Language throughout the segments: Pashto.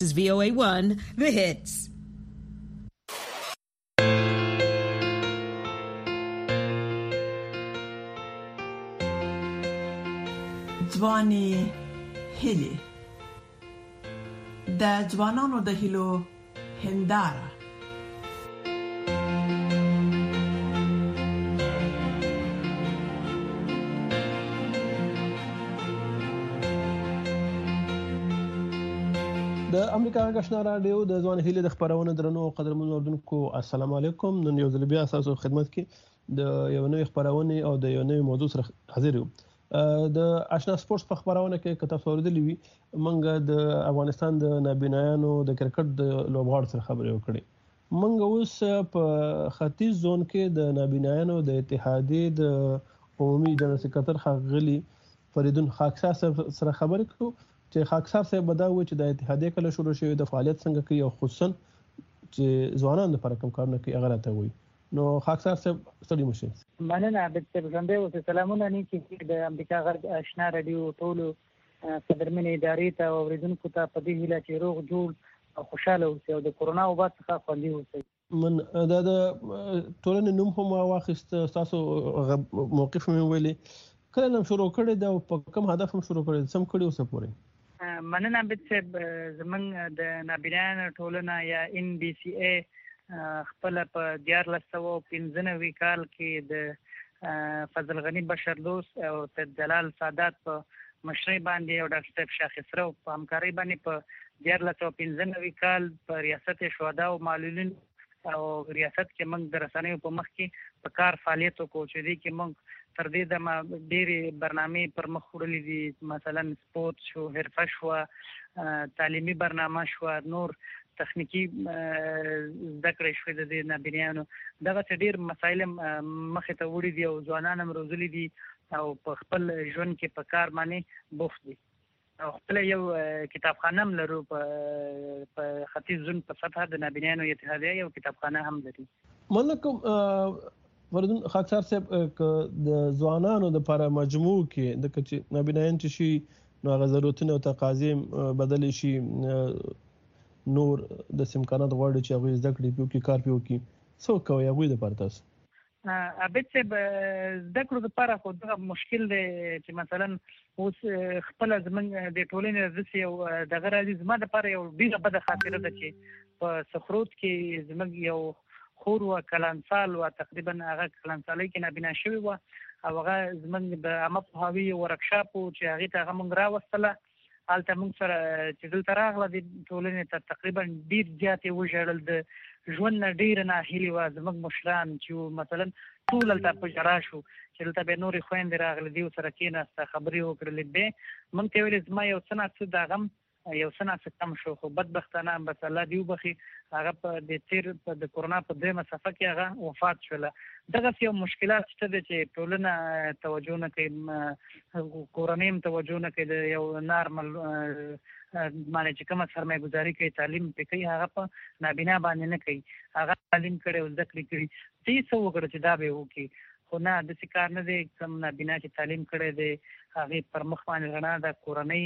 This is VOA1, The Hits. ځواني هیلې د ځوانانو د هیلو هنداره. د امریکا غږ رادیو د ځوان هیلې د خبرونو درنو قدرمنو اوردونکو السلام علیکم. نن یو ځل بیا تاسو خدمت کې د یو نوې خبرونه او د یو نوې موضوع سره حاضر یو. د آشنا سپورتس په خبرونه کې کته اوریدلې وي منګه د افغانستان د نابینایانو د کرکټ د لوبغاړو سره خبرې وکړې. منګه اوس په ختیځ زون کې د نابینایانو د اتحادیې د عمومي جنرال سکرټر ښاغلي فریدون خاکسار سره خبرې کوو چې خاکسار صاحب بداوي چې د اتحادیې کله شروع شوی د فعالیت څنګه کوي او خصوصا چې ځوانان لپاره کوم کارونه کوي هغه راته وایي. نو خاکسار صاحب ستړي مشه. مننه عبد څنګه او سلامونه نه چې د امریکا غږ آشنا رادیو ټول قدرمن ادارې ته او اوریدونکو ته په دې هیله چې روغ جوړ او خوشاله اوسئ او د کورونا وبا څخه خوندي اوسئ. من دا د ټولنې نوم هم واخیست تاسو موقف مې ویلي کله نن شروع کړی دا په کوم هدف هم شروع کړی سم کړی اوسه پورې. مننه عبد زمنګ د نابینانو ټولنه یا NBCA خپل په 1495 کال کې د فضل غنی بشردوست او جلال سادات په مشرۍ باندې او ډاکټر شاه خسرو په همکارۍ باندې په 1495 کال په ریاست شهدا او معلولین او ریاست کې موږ د رسنیو په مخ کې په کار فعالیت وکړو چې دې کې موږ تر دې د ډېری برنامې پر مخ وړلې دي، مثلا سپورت شو، حرفه شو، تعلیمي برنامه شو، نور تخنیکی زده کړې شوې د نابینیانو. دغه ډېر مسایل مخې ته وړي دي او ځوانان هم روزلي دي او په خپل ژوند کې په کار باندې بوخت دي او خپل یو کتابخانه هم لرو په ختیځ زون په سطح د نابینیانو اتحادیه یو کتابخانه هم لري. منکم فردون خاکسار صاحب د ځوانانو د لپاره مجموع کې د کچ نابینایان چې شي نو غزرتونه او تقاضې بدل شي نور د امکانات غواړي چې هغه زده کړې پیو کې کار پیو کې څو کوي هغه د پاره تاسو ابد چې زده کړو لپاره خو دا مشکل دی چې مثلا اوس خپل زمنګ د ټولنې رئیس یو دغه راځي زما لپاره یو ډیره بده خاطره ده چې په سخروت کې زمنګ یو خور و کلانسال و تقریبا هغه کلانسالۍ کې نابینا شوی و او هغه زمنګ د عامه پوهاوي ورکشاپ چې هغه ته هغه مونږ راوستله حالته موږ سره چې دلته راغله د ټولنې ته تقریبا ډېر زیاتې وژړل، د ژوند نه ډېره ناهیلې وه زموږ مشران چې مثلا ټول هلته په ژړا شو چې دلته بیا نورې خویندې راغلې دي ورسره کېناسته خبرې وکړلې بیا موږ ته یې ویلې زما یو څه ناڅه د غم یو څه ناڅه کم شو خو بدبختانه بس الله دې وبخي هغه په د تېر د کورونا په دویمه صفحه کې هغه وفات شوله. دغسې یو مشکلات شته دی چې ټولنه توجه نه کوي، کورنۍ هم توجه نه کوي، د یو نارمل باندې چې کومه سرمایه ګزاري کوي تعلیم پې کوي هغه په نابینا باندې نه کوي، هغه تعلیم کړی او زده کړې کړي ته یې څه وکړه چې دا به یې وکړي خو نه داسې کار نه دی. کوم نابینا چې تعلیم کړی دی هغې پر مخ باندې رڼا د کورنۍ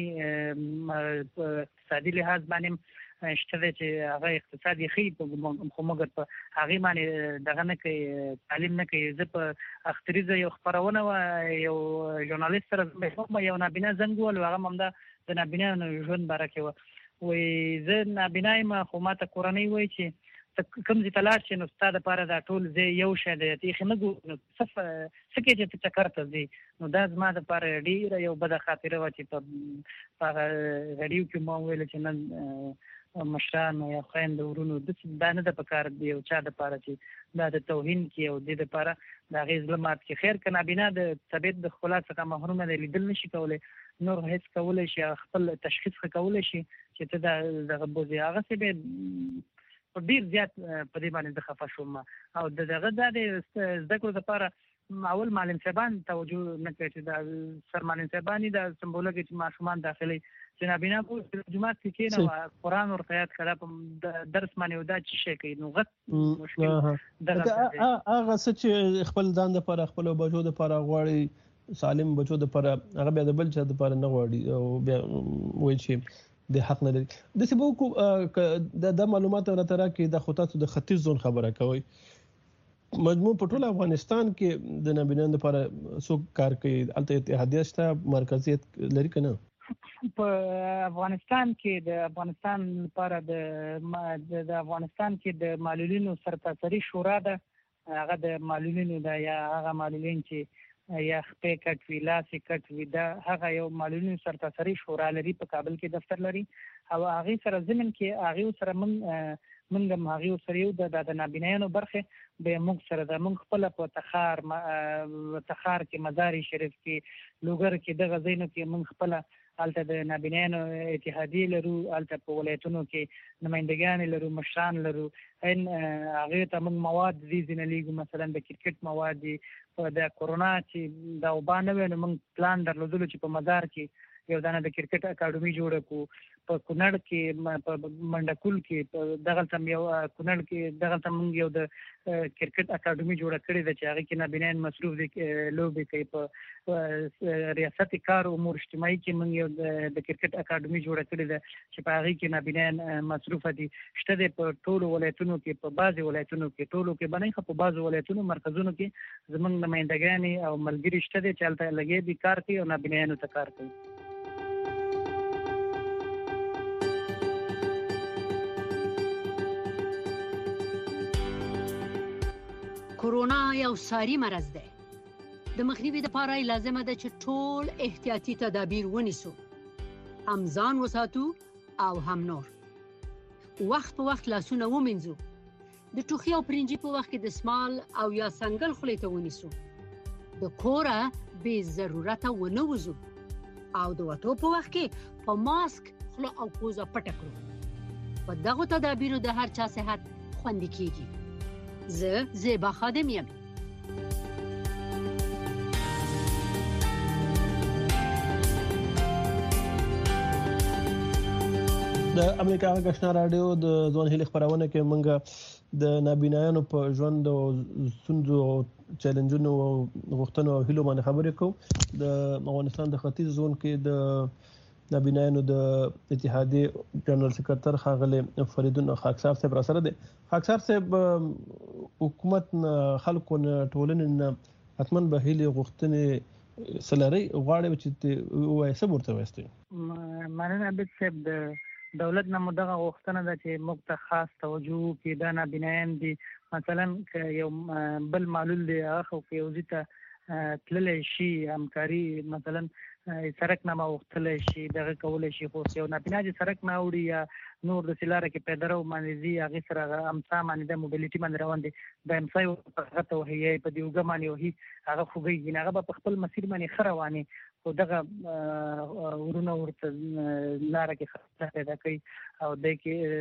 اقتصادي لحاظ باندې شته دی چې هغه اقتصاد یې ښي خو مګر په هغې باندې دغه نه کوي، تعلیم نه کوي. زه په اختریزه یو خپرونه وه یو ژورنالست سره یو نابینا زنګ ووهلو هغه هم همدا د نابینانو ژوند باره کې وه. وایي زه نابینا یم خو ما ته کورنۍ وایي چې کوم ځای ته لاړ شې نو ستا دپاره دا ټول ځای یو شی دی ته یې نه ګورې نو څه کوې چې ته چکر ته ځې. نو دا زما دپاره ډېره یو بده خاطره وه چې په هغه غډیو کې ما وویل چې نن مشران یا خویندو ورونو دا نه ده پکار د یو چا دپاره چې دا د توهین کې او دې دپاره د هغې زړه مات کړي. خیر که نابینا د طبیعت د ښکلا څخه محرومه دی، لیدل نه شي کولی، نور هېڅ کولی شي، خپل تشخیص ښه کولی شي چې ته دغه بوځې هغسې به ډېر زیات په دې باندې زه خفه شوم او دغه دا د زده کړو دپاره اول معلم صاحبان توجه نه کوي چې دا سر معلم صاحبان یې دا سمبوله کې چې ماشومان داخلي چې نابینا په جومات کې کېنه قرآن ورته یاد کړه په درس باندې دا څه شی کوي نو غټ مشکل هغه څه چې خپل ځان دپاره خپلو بچو دپاره غواړي سالم بچو دپاره هغه بیا د بل چا دپاره نه غواړي او بیا وایي چې د حق نه لري. د سبو د معلومات راته راکې د خطاتو د ختیځ زون خبره کوي. مجموع په ټول افغانستان کې د نابینانو لپاره څوک کار کوي؟ البته اتحادیه شته، مرکزیت لري کنه؟ په افغانستان کې د افغانستان لپاره د افغانستان کې د معلولینو سرتاسري شورا ده. هغه د معلولینو ده، یا هغه معلولین چې یا خپې کټ وی لاسې کټ وی، دا هغه یو معلولینو سرتاسري شورا لري، په کابل کې دفتر لري. او هغه سره ضمن کې هغه سره موږ هم هغه سره یو د نابینانو برخه به موږ سره د موږ خپل په تخار کې مزار شریف کې لوګر کې دغه ځایونو کې موږ خپل الته د نابینانو اتحادیه لرو، الته په ولایتونو کې نمائندګان لرو، مشران لرو. ان هغه ته موږ مواد دي ځینې مثلا د کرکټ مواد دي. د کورونا چې دا وبانه ونه موږ پلان درلودلو چې په مزار کې یو دانه د کرکټ اکیډمي جوړه کو، په کونړ کې په منډکول کې دغه تم یو کونړ کې دغه تم یو د کرکټ اکیډمي جوړه کړې ده چې هغه کې نابینان مصروف دي لوبي کوي. په ریاست کار امور اجتماعي کې موږ یو د کرکټ اکیډمي جوړه کړې ده چې په هغه کې نابینان مصروف دي. شته د په ټولو ولایتونو کې، په بعضي ولایتونو کې، ټولو کې باندې خو په بعضو ولایتونو مرکزونو کې زموږ نمائندګان او ملګری شته دي چې هلته لګي دي کار کوي او نابینانو ته کار کوي. کورونا یو ساري مرض دی. د مخنیوي لپاره لازمه ده چې ټول احتیاطي تدابیر ونیسو، هم ځان وساتو او هم نور. وخت په وخت لاسونه ومینځو، د ټوخي او پرنجي په وخت کې د سمال او یا سنگل خولې ته ونیسو، د کوره بې ضرورته ونه وځو، او د وتو په وخت کې په ماسک خوله او پوزه پټه کړو. په دغو تدابیرو د هر چا صحت خوندي کیږي. زه زیبا خادم یم. د امریکا غږ رادیو د ځوان هیلې خبرونه کې موږ د نابینایانو په ژوند او ستونزو او چیلنجونو او غوښتنو او هیلو باندې خبرې کوو. د افغانستان د ختیځ زون کې د نابینایانو د اتحادیې جنرال سکرټر ښاغلی فریدون خاکسار صاحب را سره دی. خاکسار صاحب، حکومت خلکو نه ټولنې نه حتما به هیلې غوښتنې سلري غواړي چې وایي څه ورته وایي؟ مننه عبد صاحب. د دولت نه مو دغه غوښتنه ده چې موږ ته خاص توجه وکړي. دا نابینایان دي، مثلا که یو بل معلول دی هغه خو که یو ځای ته تللی شي، همکاري مثلا سرک نامه وختلی شي، دغه کولی شي. خو یو نابینا چې سرک نه وړي یا نور د لاره کې پیدره باندې ځي، هغې سره امسا باندې د موبیلیټي باندې روان دي، د امسا یې هغه ته وهي په دې اوږه باندې وهي، هغه خوږېږي، هغه به په خپل مسیر باندې ښه روانې. خو دغه ورونه ورته لاره کې خطر پیدا کوي او دی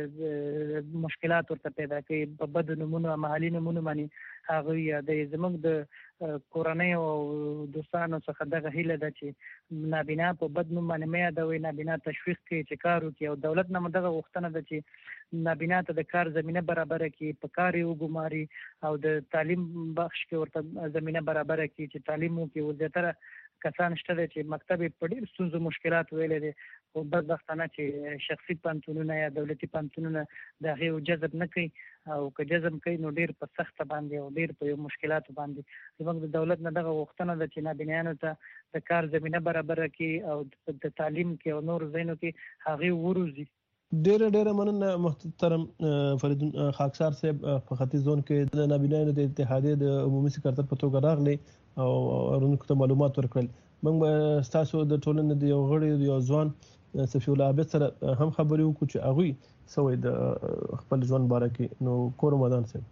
کې مشکلات ورته پیدا کوي. په بدو نومونو او محلي نومونو باندې هغوی یادوي. زموږ د کورنۍ او دوستانو څخه دغه هیله ده چې نابینا په بد نوم باندې مه یادوئ، نابینا تشویق کړئ چې کار وکړي. او دولت نه مو دغه غوښتنه ده چې نابینا ته د کار زمینه برابره کړي، په کار یې وګماري او د تعلیم بخش کې ورته زمینه برابره کړي چې تعلیم وکړي. زیاتره کسان شته دي چې مکتب په ډېر ستونزو مشکلات ویلې دي، خو بدبختانه چې شخصي پوهنتونونه یا دولتي پوهنتونونه د هغې جذب نه کوي، او که جذب کوي نو ډېر په سخته باندې او ډېر په یو مشکلاتو باندې. زموږ د دولت نه دغه غوښتنه ده چې نابینیانو ته د کار زمینه برابره کړي او د تعلیم کې او نور ځایونو کې هغې وروزي. ډېره مننه محترم فریدون خاکسار صاحب. په ختیځ زون کې د نابینانو د اتحادیې د عمومي سکرټر په توګه راغلی او اورونکو ته معلومات ورکړل. موږ به ستاسو د ټولنې د یو غړي د یو ځوان صفي الله عابد سره هم خبرې وکړو چې هغوی څه وایي د خپل ژوند باره کې. نو کور مدان صاحب.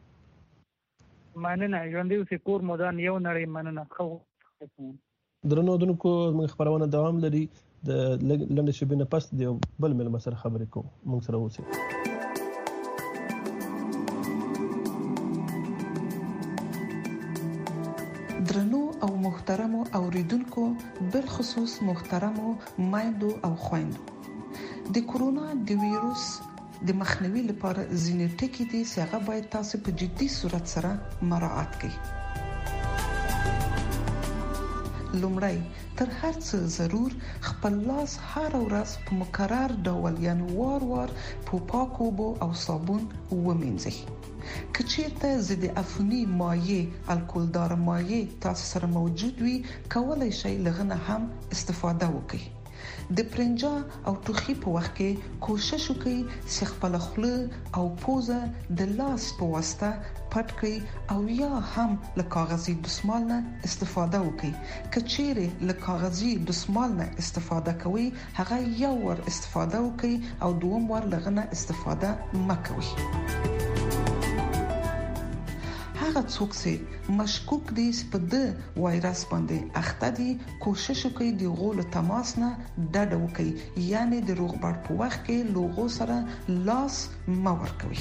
مننه. ژوندي اوسئ. کور مدان یو نړۍ. مننه. درنو اورونکو، موږ خبرونه دوام لري. د لنډې شیبې نه پس د یو بل مېلمه سره خبرې کوو. موږ سره اوسئ. درنو او محترمو اوریدونکو، بالخصوص محترمو مایندو او خويندو، د کورونا د وایروس د مخنیوي لپاره ځینې ټکي دي چې هغه باید تاسو په جدي صورت سره مراعات کړئ. لومړی تر هر څه ضرور خپل لاس هر ورځ په مکرر ډول یعنی وار په پاکو اوبو او صابون ومینځئ. که چیرته ضد عفوني مایع الکولدار مایع تاسو سره موجود وي، کولای شئ لغنه هم استفاده وکړئ. د پرنجا او ټوخي په وخت کې کوشش وکړئ چې خپل خوله او پوزه د لاس په واسطه پټ کړئ او یا هم له کاغذي دستمال نه استفاده وکړئ. که چیرې له کاغذي دستمال نه استفاده کوئ، هغه یو ور استفاده وکړئ او دوم ور لغنه استفاده مکوئ. هغه څوک چې مشکوک دي چې په د وایرس باندې اخته دي، کوشش وکړي د غول تماس نه ډډه وکړي، یعنی د روغبړ په وخت کې لوغو سره لاس مه ورکوي.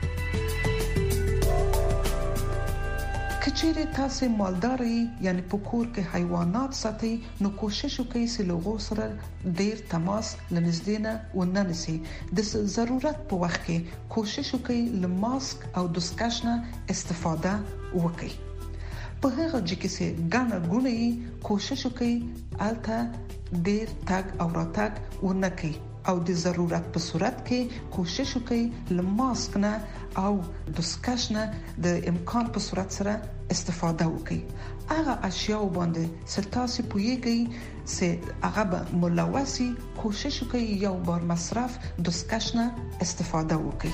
کچېرې تاسو مالدار یعنی په کور کې حیوانات ساتي، نو کوشش وکړئ چې لوغو سره ډیر تماس لنږدې نه وننسي. د ضرورت په وخت کې کوشش وکړئ له ماسک او دستکش نه استفاده وکړئ. په هغه ځکه چې ګڼه ګونې کوشش وکړئ الته ډیر تګ او راتګ ونکړئ او د ضرورت په صورت کې کوشش وکړئ له ماسک نه او دستکش نه د امکان په صورت سره استفاده وکړئ. هغه اشیاء باندې ستاسو پوهیږئ چې هغه به ملوثي، کوشش وکړئ یو بار مصرف دستکش نه استفاده وکړئ.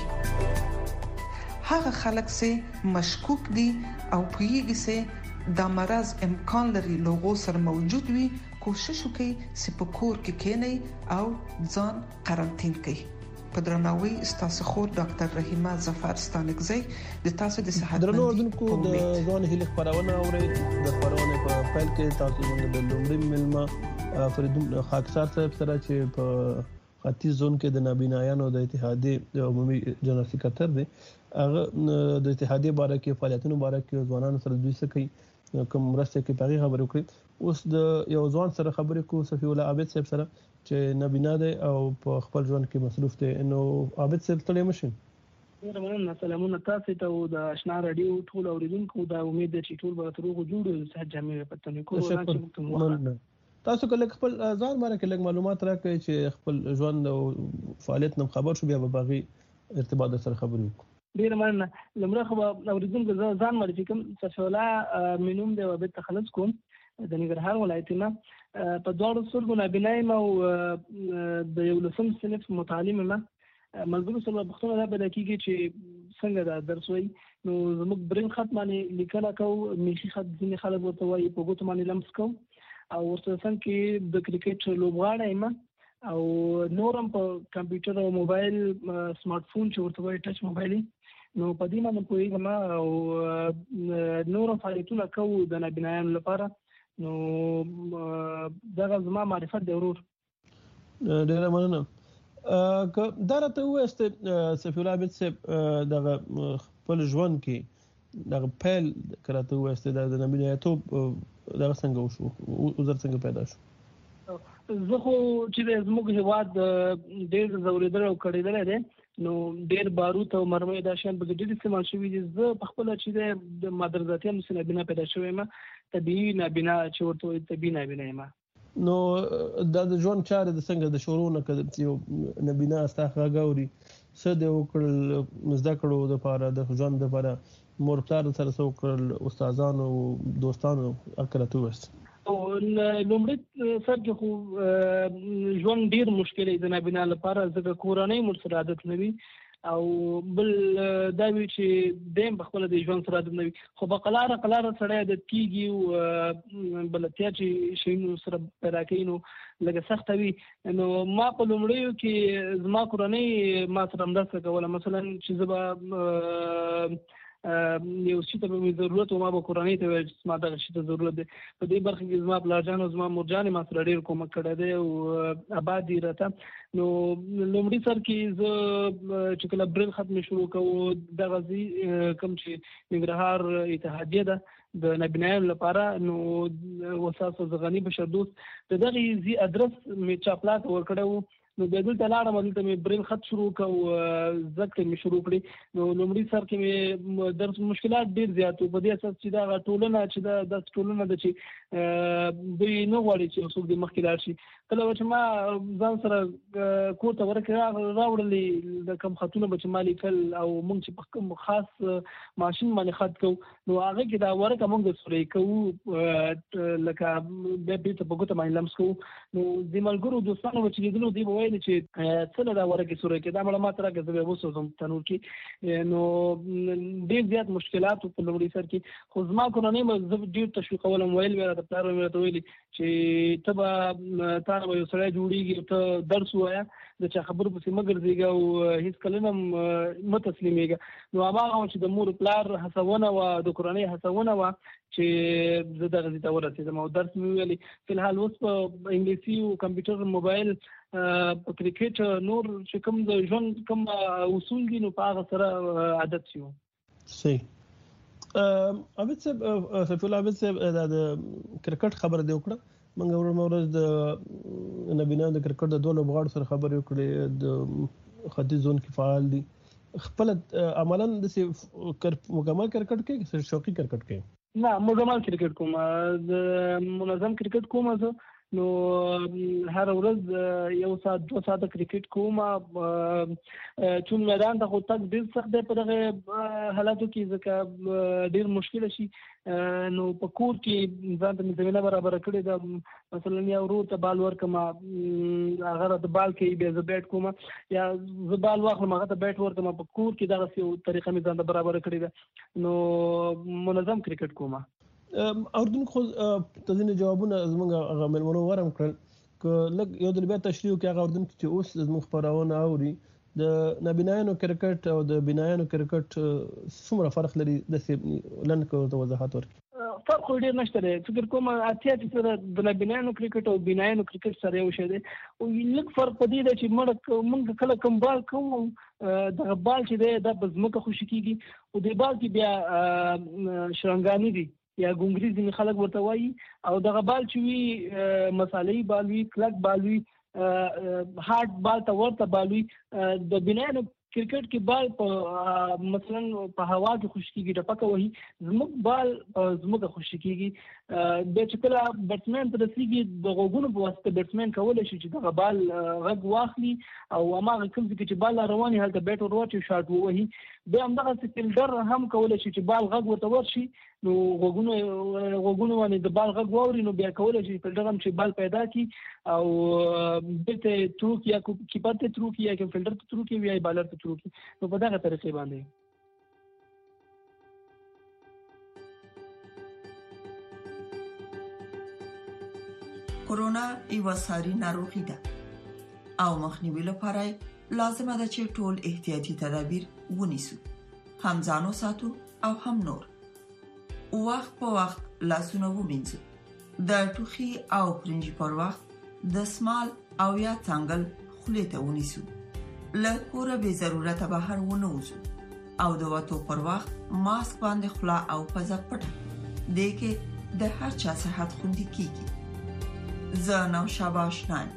هغه خلک چې مشکوک دي او پوهیږي چې دا مرض امکان لري لوغو سره موجود وي، کوشش وکړئ چې په کور کې کېنئ او ځان قرنطین کړئ. په درناوي ستاسو خور ډاکټر رحیمه ظفر ستانکزی د تاسو د صحت درنو اردوونکو د ځوان هیله خبرونه اوري. د خبرونه په پیل کې تاسو موږ د لومړي ملما فریدون خاکسار صاحب سره چې په ختیځ زون کې د نابینایانو د اتحادیې عمومي جنرال سکرټر دی، هغه د اتحادیې باره کې فعالیتونو باره کې ځوانانو سره دوی څه کوي، کوم مرسته کې پغې خبرې وکړي. اوس د یو ځوان سره خبرې کو صفی الله عابد صاحب سره چې نابینا دی او په خپل ژوند کې مصروف دی. نو عابد صاحب ته مشین مننه. سلامونه تاسو ته او د آشنا رادیو ټول اوریدونکو. دا امید ده چې ټول به تر هغه جوړ صحت جامع پته کو ورانه. تاسو کله خپل ځان باندې لږ معلومات راکړئ چې خپل ژوند او فعالیت نم خبر شو، بیا به باغی ارتباط سره خبرې وکړو. ډیر مننه. لمړی خو اوریدونکو ځان معرفي کوم. صفی الله منوم دی او به تخلص کوم د ننګرهار ولایت نه. په دوړو سرګو نابینایم او د یو لسم صنف متعلم ما ملګرو سره بختونه دا بل کېږي چې څنګه دا درس وای. نو زموږ برین خط باندې لیکنه کو، میخي خط ځینې خلک ورته وایي، په ګوتو باندې لمس کو او ورته څنګه کې د کرکټ لوبغاړی ما او نورم په کمپیوټر او موبایل سمارټ فون چې ورته وایي ټچ موبایل، نو په دې باندې پوهیږم او نور فعالیتونه کوو د نابینایانو لپاره. نو دا زما معرفت دی ورور. ډیر مننه. دا راته وایسته صفی الله عابد صاحب دغه خپل ژوند کې دغه پیل کراته وایسته د نابینایتوب دا څنګه وشو، وزر څنګه پیدا شو؟ زه خو چې زموږ هیواد ډېر ځورېدل او کړېدل دی، نو ډېر باروت او مرمۍ دا شیان به ډېر استعمال شوي دي. زه په خپله چې د مادرزاتي هم نابینا پیدا شوی یم، طبیعي نابینا چې ورته وایي طبیعي نابینا یم. نو دا د ژوند چارې د څنګه د شروع نه کړ یو نابینا ستا غږ اوري څه د وکړل زده کړو د لپاره د ژوند لپاره مور پلار سره څه وکړل، استادانو دوستانو اکرته وست؟ لومړی سر کې خو ژوند ډیر مشکل دی د نابینا لپاره، ځکه کورنۍ مور سره عادت نه وي او بل دا وی چې دیم په خپل د ژوند سره عادت نه وي، خو په قلاره سره عادت کیږي او بلتیا چې شینو سره پیدا کوي نو لکه سخت وي. نو ما په لومړیو کې زما کورنۍ ما سره مرسته کوله، مثلا چې زما یو شي ته به ضرورت و ما به کورنۍ ته ویل چې ما دغه شي ته ضرورت دی. په دې برخه کې زما پلارجان او زما مورجانې ما سره ډېر کومک کړی دی او اباد دي راته. نو لومړي سر کې زه چې کله برین خط مې شروع کوو دغه کوم چې ننګرهار اتحادیه ده د نابینایانو لپاره، نو وساس زغني بشر دوست د دغه ادرس مې چاپلاک ورکړی و نو بیا دلته لاړم، دلته مې برین خط شروع کړ، زده کړې مې شروع کړې. نو لومړي سر کې مې درس مشکلات ډېر زیات وو، په دې اساس چې دا ټولنه چې دا ټولنه ده چې دوی نه غواړي چې څوک دې مخکې لاړ شي. کله چې ما ځان سره کور ته راوړلې د کوم خطونه به چې ما لیکل او موږ چې په کوم خاص ماشین باندې خط کوو، نو هغه کې دا ورکه موږ د سورې کوو لکه بیا بیرته په ګوته باندې لمس کوو. نو د ملګرو دوستانو به چې لیدلو دوی به ویل چې څه دا ورکې سورې کې دا مړه ما ته راکړه زه بیا وسوځم تنور کې. نو ډېر زیات مشکلات په لومړي سر کې، خو زما کورنۍ به زه ډېر تشویقولم، ویل مې راته پلار مې راته ویلي چې ته به تا نه به یو سړی جوړېږي، ته درس ووایه، د چا خبرو پسې مه ګرځېږه او هېڅ کله نه مه تسلیمېږه. نو هماغه چې د مور پلار هڅونه وه، د کورنۍ هڅونه وه چې زه دغه ځای ته ورسېدم او درس مې ویلې. فلحال اوس په انګلیسي او کمپیوټر موبایل په کرکټ نور چې کوم د ژوند کوم اصول دي نو په هغه سره عادت شو. صحیح. عابد صاحب، سیف الله عابد صاحب، د کرکټ خبره دې وکړه. موږ ورځ د نبینا د کرکټ د دوه لوبغاړو سره خبرې وکړې، د ختیځ زون کې فعال دي. خپل عملاً د مکمل کرکټ کې شوقي کرکټ کې نه، مکمل کرکټ کوم، د منظم کرکټ کوم زه. نو هر ورځ 1 ساعت 2 ساعت کرکټ کوم. چون میدان ته خو تک ډېر سخت دی په دغه حالاتو کې، ځکه ډېر مشکل شي. نو په کور کې ځان ته مې زمینه برابره کړې ده، مثلا یا ورور ته بال ورکړم، هغه د بال کوي، بیا زه بیټ کوم، یا زه بال واخلم هغه ته بیټ ورکړم. په کور کې دغسې یو طریقه مې ځان ته برابره کړې ده. نو منظم کرکټ کوم. اردوونکو خو ته ځینې جوابونه زموږ هغه مېلمنو ورم کړل، که لږ یو ځل بیا تشریح وکړي هغه اردوونکي چې اوس زموږ خپرونه اوري، د نابینایانو کرکټ او د بینایانو کرکټ څومره فرق لري؟ داسې لنډ که ورته وضاحت ورکړي. فرق خو ډېر نشته دی، فکر کوم اړتیا چې سره د نابینایانو کرکټ او بینایانو کرکټ سره یو شی دی. لږ فرق په دې دی چې موږ کله کوم بال کوو، دغه بال چې دی دا په ځمکه خوشي کېږي، او د بال کې بیا شرنګاني دي یا ګونګري ځینې خلک ورته وایي، او دغه بال چې وي مساله‌يي بال وي، کلک بال وي، هارډ بال ته ورته بال وي. د بینایانو کرکټ کې بال په مثلا په هوا کې خوشي کېږي، ټپکه وهي، زموږ بال په ځمکه خوشي کېږي. بیا چې کله بیټسمین ته رسېږي، د غوږونو په واسطه بیټسمین کولی شي چې دغه بال غږ واخلي او هماغه کوم ځای کې چې بال روان وي هلته بیټ ور واچوي، شاټ ووهي. بیا همدغسې فیلډر هم کولی شي چې بال غږ ورته ورشي، نو غوږونو باندې د بال غږ واوري، نو بیا کولی شي فیلډر هم چې بال پیدا کړي او بیرته ترو کړي، یا کیپر ته ترو کړي، یا فیلډر ته ترو کړي، یا بالر ته ترو کړي. نو په دغه طریقې باندې کورونا یو ساري ناروغي ده او مخنیوي لپاره لازمه ده چې ټول احتیاطي تدابیر ونیسو، هم ځانو ساتو او هم نور. وخت په وخت لاسونه ومینځو، د ټوخي او پرنجي پر وخت دسمال او یا څنګل خولې ته ونیسو، له کوره به ضرورت بهر ونه وځو او د وټو پر وخت ماسک باندې خلا او پزه پټه دې کې د هر چا صحت خوندي کیږي. زه نو شاباش نایم.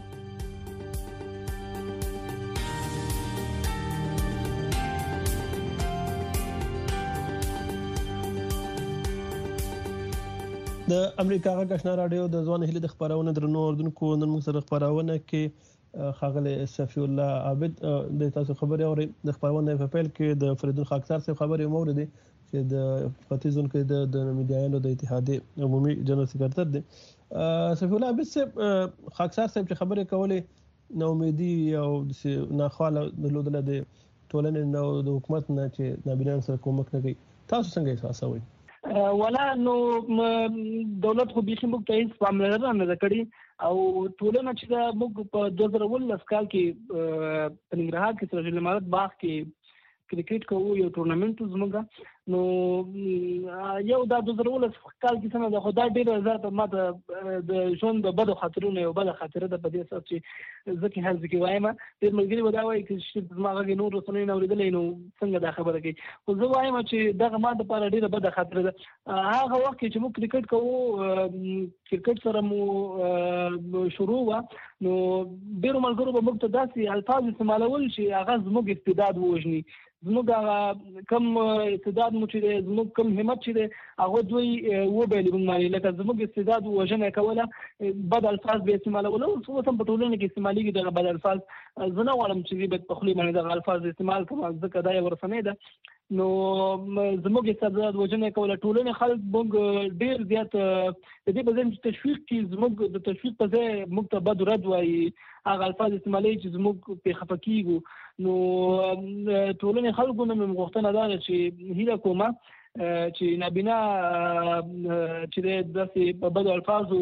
د امریکا غږ آشنا رادیو د ځوان هلي د خبرونه درنو اردوونکو، نن موږ سره خبرونه کې ښاغلی سفی الله عابد د تاسو خبرې اوري. د خبرونه په پیل کې د فریدون خاکسار صاحب خبرې موریدي چې د ختیځ زون کې د میډیاانو د اتحادیې عمومي جنرال سکرټر دی. سفی الله عابد صاحب، خاکسار صاحب چې خبرې کولې، نو امیدي او ناخواله درلودله د ټولنې او د حکومت نه چې نابینان سره کومک نه کوي، تاسو څنګه احساسوئ؟ ولا نو دولت خو بیخي موږ ته هیڅ پاملرنه نه کړې، او ټولنه چې موږ په 2019 کال کې په ننګرهار کې سراج الامارت باغ کې کرکټ کوو، یو ټورنمنت زموږ نو یو دا 2019 کال کې څنګه د خدای ډیر زیات ماته د ژوند د بدو خاطرونو یو بل خاطره د پدې اساس چې ځکه هر ځکه وایم ډیر ملګری ودا وایي چې ما غږی نور رسنۍ نو ورېدلې نو څنګه دا خبره کوي خو زه وایم چې دغه ما د لپاره ډیره بده خاطره ده هغه وخت چې موږ کرکټ کوو کرکټ سره مو شروع و نو ډیرو ملګرو به موږ ته داسې الفاظ استعمالول چې هغه زموږ استعداد ووژني زموږ کم استعداد مو چې زموږ کم همت چې هغه دوی وبېل باندې لکه زموږ استعداد وژنه کوله بد الفاظ به استعمالول او څه هم په ټولنه کې استعمالي دغه بد الفاظ زنه غواړم چې به په خپل باندې دغه الفاظ استعمال کوم ځکه دا یو ورسنه ده نو زموږ استعداد وژنه کوله ټولنه خلک موږ ډیر زیات د دې په ځای تشویق کې زموږ د تشویق په ځای موږ ته بد رد وایي هغه الفاظ استعمالي چې زموږ په خفقېږو نو ټولنه خلکو نه مغوښتنه ده چې هیله کومه چې نابینا چې داسې په بدو الفاظو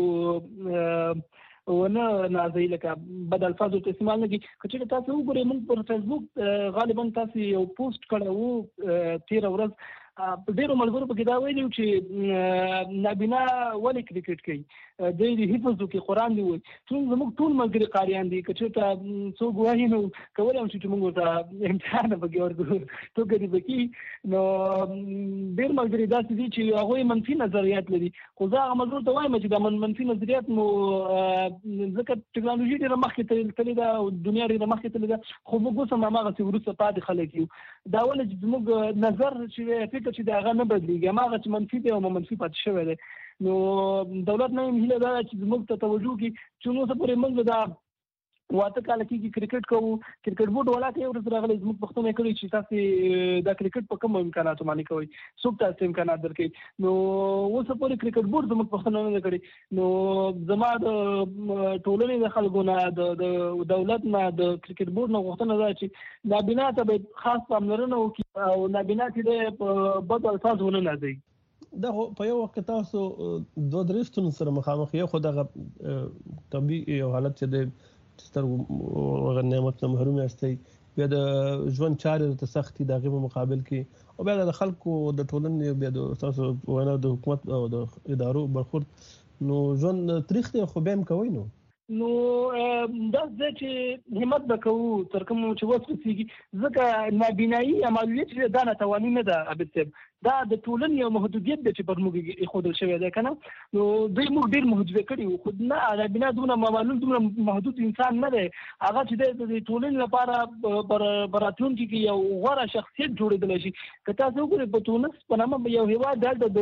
ونه نازي لکه بد الفاظو استعمال نه کی کچې تاسو وګورئ موږ پر فیسبوک غالبا تاسو یو پوسټ کړو 13 ورځ په ډیرو ملګرو په کې دا ویلي چې نابینا ولې کرکټ کوي د حفظو کې قرآن دی وي زموږ ټول ملګري قاریان دي کچې ته څوک وایي نو کولی هم چې موږ ته امتحان پکې ورکړو توګه دې پکې نو ډېر ملګري داسې دي چې هغوی منفي نظریات لري خو زه هغه ملګرو ته وایم چې دا منفي نظریات مو ځکه ټکنالوژي ډېره مخکې تللې ده او دنیا ډېره مخکې تللې ده خو موږ اوس هم هماغسې وروسته پاتې خلک یو دا ولې چې زموږ نظر چې چې دا هغه نه بدلیږي هغه چې منفي دی او منفي پاتې شوی دی نو دولت نه هیله ده چې زموږ ته توجه وکړي چې نو څه پورې موږ دا واته کال کې کرکټ کوو کرکټ بورډ ولا کې ورته راغلي زموږ پښتون کړي چې تاسو دا کرکټ په کوم امکاناتو باندې کوي څوک تاسو امکانات درکړي نو اوس پورې کرکټ بورډ زموږ پښتون نه کړي نو زما د ټولنې د خلکو نه د دولت نه د کرکټ بورډ نه غوښتنه ده چې نابینا ته خاص پاملرنه وکړي او نابینا چې په بد الفاظ ونه نازي دا په یو وخت تاسو دوه درېستون سره مخامخ یو خو دغه طبيعي یو حالت چې د ستر نعمت نه محروم یاستئ بیا د ژوند چارې ته سختي د هغې په مقابل کې او بیا د خلکو د ټولنې بیا د تاسو وینا د حکومت او د ادارو برخورد نو ژوند تریخ دی خو بیا هم کوئ نو دا چې همت وکړو تر کوم چې وسوسېږي ځکه نابینایي عملیات چې دا ناتواني نه ده عبد صاحب دا د ټولنې یو محدودیت دی چې پر موږ ایښودل شوی دی که نه نو دوی موږ ډېر محدوده کړي خو نه نابینا دومره معلوم دومره محدود انسان نه دی هغه چې دی د ټولنې لپاره په راتلونکي کې یو غوره شخصیت جوړېدلی شي که تاسو وګورئ په تونس په نامه یو هېواد دلته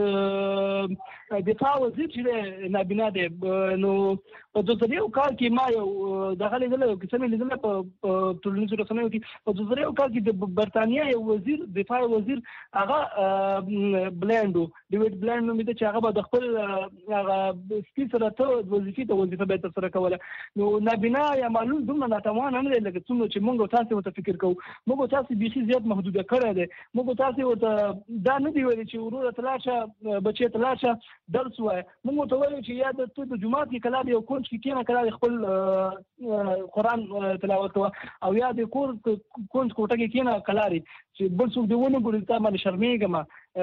د دفاع وزیر چې دی نابینا دی نو په 2001 کال کې ما یو دغه لیدلی یو کیسه مې لیدله په ټولنیزو رسنیو کې په 2001 کال کې د برطانیا یو وزیر دفاع وزیر هغه بلانډو ډیوډ بلانډ نوم دی چې هغه به د خپل هغه سپي سره ته وظیفه به ترسره کوله نو نابینا یا معلوم دومره ناتوانه نه دی لکه څومره چې موږ تاسو ورته فکر کوو موږ تاسو بیخي زیات محدوده کړی دی موږ تاسو ورته دا نه دی ویلي چې وروره ته لاړ شه بچی ته لاړ شه درس ووایه موږ ورته ویلي چې یا ته د جومات کې کلار یو کونج کې کښېنه کلار خپل قرآن تلاوت کوه او یا د کور کونج کوټه کې کښېنه کلار چې بل څوک دې ونه ګوري تا باندې شرمېږم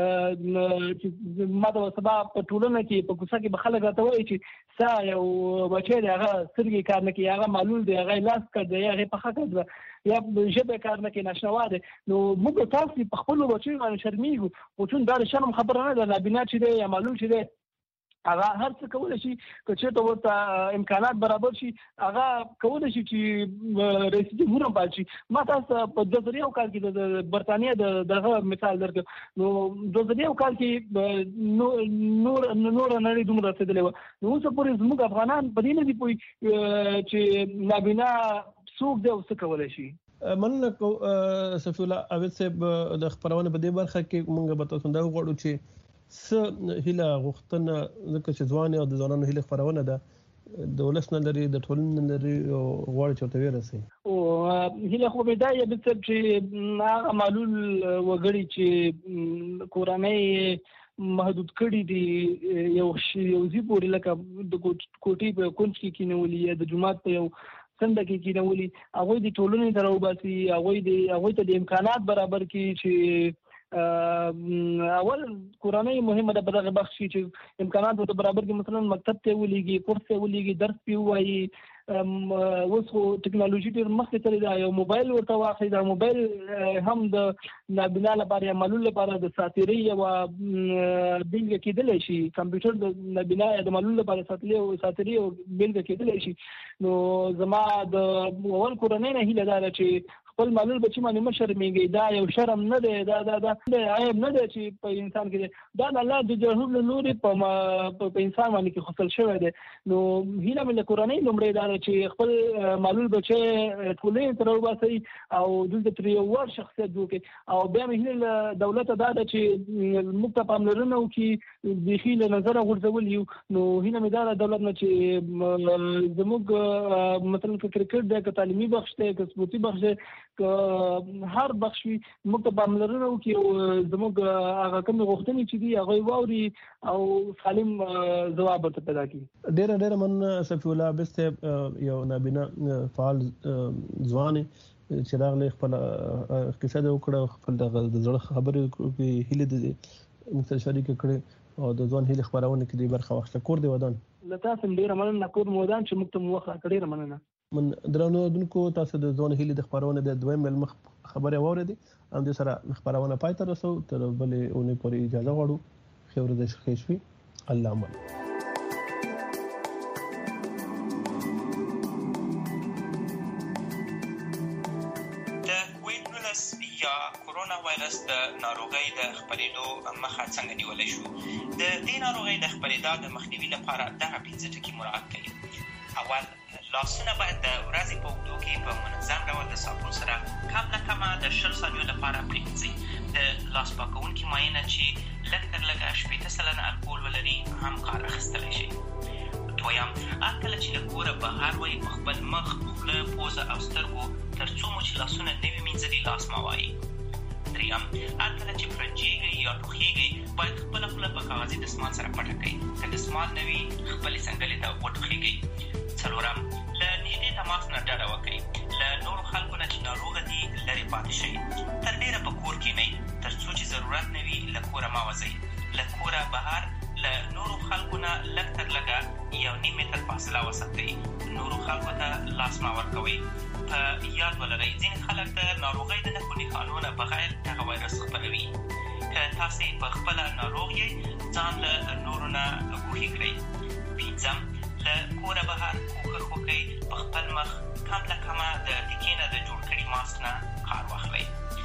چې ما ته سبا په ټولنه کې په کوڅه کې به خلک راته وایي چې سا یو بچی دی هغه سترګې کار نه کوي هغه معلول دی هغه لاس کړ دی هغې پښه کړ ده یا ژبه کار نه کوي ناشنوا دی نو موږ تاسو په خپلو بچیو باندې شرمېږو خو چون دا د شرم خبره نه ده نابینا چې دی یا معلول چې دی هغه هر څه کولی شي که چېرته ورته امکانات برابر شي هغه کولی شي چې رئیس جمهور هم پات شي ما تاسو په 2001 کال کې د برطانیا دغه مثال درکړم نو 2001 کال کې نور نړۍ دومره رسېدلې وه نو اوس پورې زموږ افغانان په دې نه دي پوه چې نابینا څوک دی او څه کولی شي مننه صفي الله عابد صاحب د خپرونې په دې برخه کې موږ به تاسو دا وغواړو چې څه هیله غوښتنه ځکه چې ځوان او د ځوانانو هیله خپرونه ده د ولس نه لري د ټولنې نه لري او غواړي چې ورته ورسوي او هیله خو به دا یې بهتر چې هغه معلول وګړي چې کورنۍ محدود کړي دي یو ځای پورې لکه د کوټې په کونج کې کېنولي یا د جومات په یو څنډه کې کېنولي هغوی د ټولنې ته راوباسي هغوی ته د امکانات برابر کړي چې اول کورنۍ مهمه ده په دغه بخش چې امکانات د برابر کې مثلا مکتب ته ولېږي کورس ته ولېږي درس پیوایي اوس خو ټکنالوژي ډېر مخکې تللې ده یو موبایل ورته واخلي دا موبایل هم د نابینا لپاره یا معلول لپاره د ساتیرۍ یوه بېلګه کېدلی شي کمپیوټر د نابینا یا د معلول لپاره ساتیرۍ یو بېلګه کېدلی شي نو زما د اول کورنۍ نه هیله دا ده چې خپل معلول بچي باندې مه شرمېږئ دا یو شرم نه دی دا عیب نه دی چې په انسان کې دی دا د الله د جهود له لورې په انسان باندې کې خصل شوی دی نو هیله مې له کورنۍ لومړی دا ده چې خپل معلول بچی ټولنې ته راوباسئ او دلته ترې یو وړ شخصیت جوړ کړئ او بیا مې هیله له دولته دا ده چې موږ ته پاملرنه وکړي بیخي له نظره غورځول یو نو هیله مې دا ده دولت نه چې زموږ مثلا که کرکټ دی که تعلیمي بخش دی که سپورتي بخش دی که هر بخش وي موږ ته پاملرنه وکړي او زموږ هغه کومې غوښتنې چې دي هغه یې واوري او سالم ځواب ورته پیدا کړي. ډېره مننه صفي الله عابد صاحب یو نابینا فعال ځوان چې راغلی خپل قصه دې وکړه خپل د زړه خبرې هیلې دې موږ شریک کړې او د ځوان هیلې خبرونه کې دې برخه واخیسته. کور دې ودان له تاسو ډېره مننه کور مو ودان چې موږ ته مو وخت راکړی ډېره مننه. من درنو دونکو تاسو د ځوان هیلې د خبرونه د دویم ملمخ خبره واورېدې هم دې سره خبرونه پای ته رسو تر بلې اونۍ پورې اجازه غواړو خیر دې ښه شي الله امان. د کووډ-19 یا کورونا وایرس د ناروغۍ د خپرېدو مخه څنګه نیولی شو؟ د دې ناروغۍ د خپرېدا د مخنیوي لپاره دغه 5 ټکي مراعات کړئ. اول لاسونه باید د ورځې په اوږدو کې په منظم ډول د صابون سره کم نه کمه د 20 ثانیو لپاره پرېمنځئ. د لاس پاکوونکي مایع نه چې لږ تر لږه 80% الکول ولري هم کار اخیستلی شي. دویم هر کله چې له کوره بهر وئ په خپل مخ خوله پوزه او سترګو تر څو مو چې لاسونه نه وي مینځلي لاس مه وایئ. دریم هر کله چې فرنجېږئ یا ټوخېږئ باید خپله خوله په کاغذي دستمال سره پټه کړئ. که دستمال نه وي خپلې څنګلې ته وټوخېږئ. څلورم له نږدې تماس نه ډډه وکړئ. له نورو خلکو نه چې ناروغه دي لرې پاتې شئ. تر ډېره په کور کښېنئ تر څو چې ضرورت نه وي له کوره مه وځئ. له کوره بهر له نورو خلکو نه لږ تر لږه 1.5 متر فاصله وساتئ. نورو خلکو ته لاس مه ورکوئ. په یاد ولرئ ځینې خلک د ناروغۍ د نښو نښانو نه بغیر دغه وایرس خپروي. که تاسې په خپله ناروغ یې ځان له نورو نه ګوښې کړئ. پنځم له کوره بهر کوښښ وکړئ په خپل مخ کم له کمه د ټیکې نه د جوړ کړي ماسک نه کار واخلئ.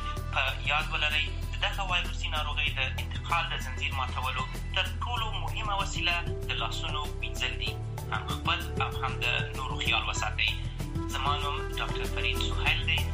په یاد ولرئ د دغه وایرسي ناروغۍ د انتقال د زنځیر ماتولو تر ټولو مهمه وسیله د لاسونو مینځل دي. هم خپل او هم د نورو خیال وساتئ. زما نوم ډاکټر فرید سهیل دی.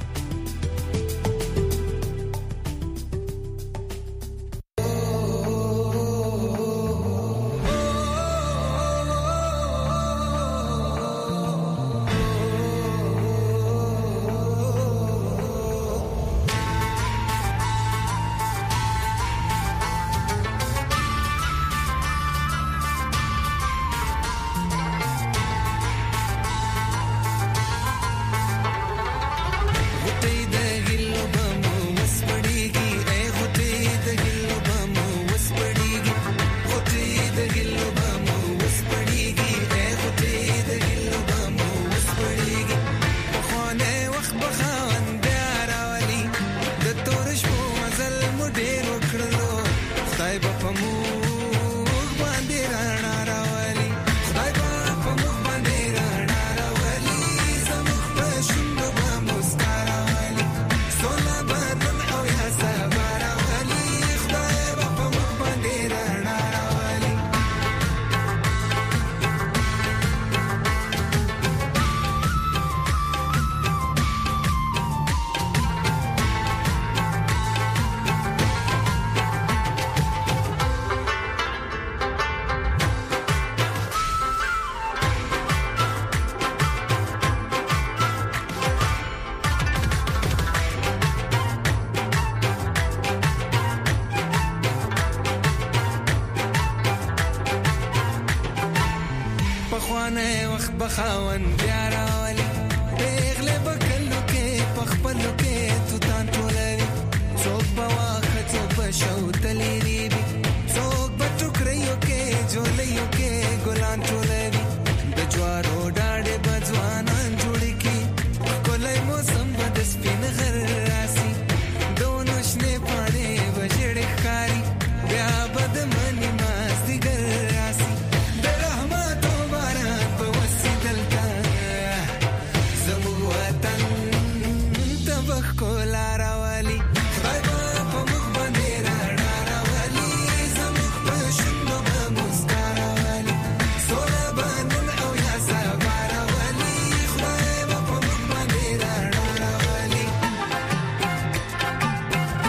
بخاون بیا راولي پیغله بکلو کې پخپلو کې